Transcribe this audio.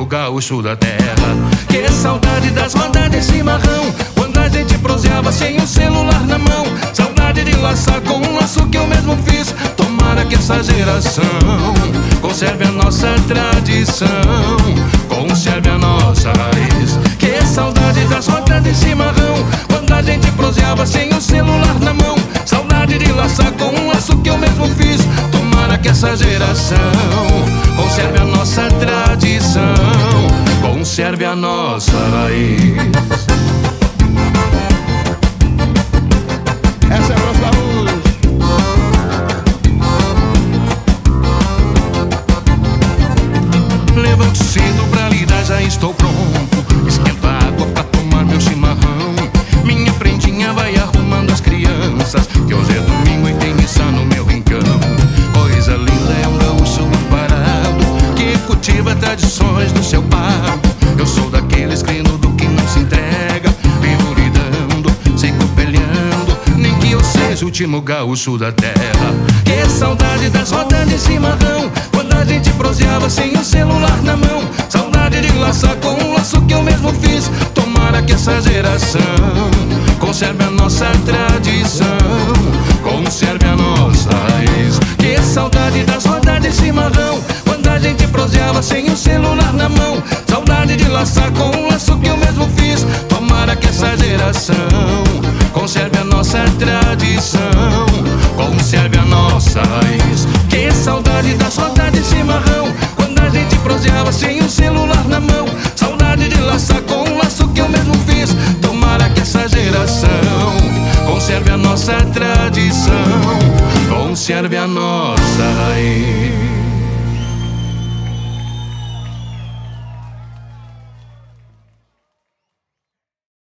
gaúcho da terra. Que saudade das rodas de chimarrão, quando a gente proseava sem o celular na mão. Saudade de laçar com um laço que eu mesmo fiz. Tomara que essa geração conserve a nossa tradição, conserve a nossa raiz. Que saudade das rodas de chimarrão, quando a gente proseava sem o celular na mão. Saudade de laçar com um laço que eu mesmo fiz. Tomara que essa geração conserve a nossa tradição, conserve a nossa raiz. Essa é a voz da luz. Levanto cedo pra lidar, já estou pronto. Esquento a água pra tomar meu chimarrão. Minha prendinha vai arrumando as crianças, que hoje é domingo e tem missa no meu rincão. Coisa linda é um gaúcho amparado, que cultiva tradições do seu pago. Eu sou daqueles criando que não se entrega, vivo lidando, sigo peleando, nem que eu seja o último gaúcho da terra. Que saudade das rodas de chimarrão, quando a gente proseava sem o celular na mão. Saudade de laçar com um laço que eu mesmo fiz. Tomara que essa geração conserve a nossa tradição, conserve a nossa raiz. Que saudade das rodas de chimarrão, quando a gente proseava sem o celular na mão. Saudade de laçar com um laço que eu mesmo fiz. Tomara que essa geração conserve a nossa tradição, conserve a nossa raiz. Que saudade das rodas de chimarrão, quando a gente proseava sem o celular na mão. Saudade de laçar com um laço que eu mesmo fiz. Tomara que essa geração conserve a nossa tradição, conserve a nossa raiz.